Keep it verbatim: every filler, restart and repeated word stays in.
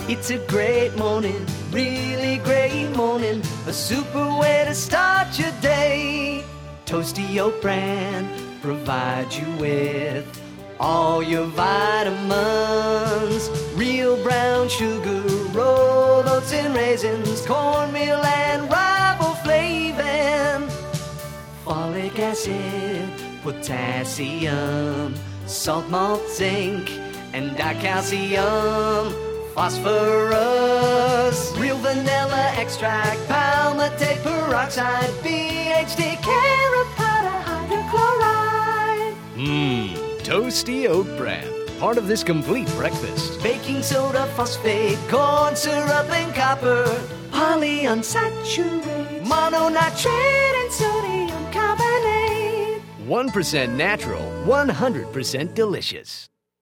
It's a great morning, really great morning, a super way to start your day. Toasty Oat Bran provides you with all your vitamins. Real brown sugar, rolled oats and raisins, cornmeal and riboflavin, folic acid, potassium, salt, malt, zinc, and dicalcium, phosphorus, real vanilla extract, palmitate peroxide, B H D, carapata hydrochloride. Mmm, Toasty Oat Bran, part of this complete breakfast. Baking soda, phosphate, corn syrup, and copper, polyunsaturated, mononitrate, and sodium carbonate. one percent natural, one hundred percent delicious.